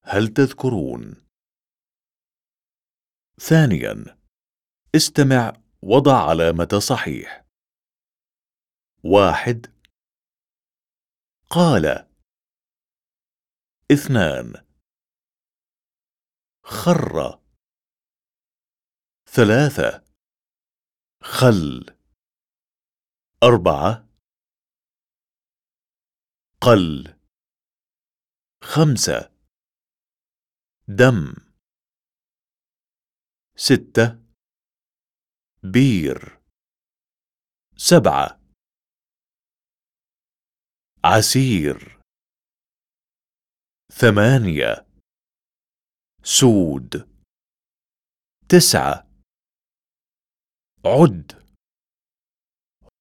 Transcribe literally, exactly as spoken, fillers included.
هل تذكرون؟ ثانيا، استمع وضع علامة صحيح. واحد. قال. اثنان. خر. ثلاثة. خل. أربعة. قل. خمسة. دم. ستة. بير. سبعة. عسير. ثمانية. سود. تسعة. عد.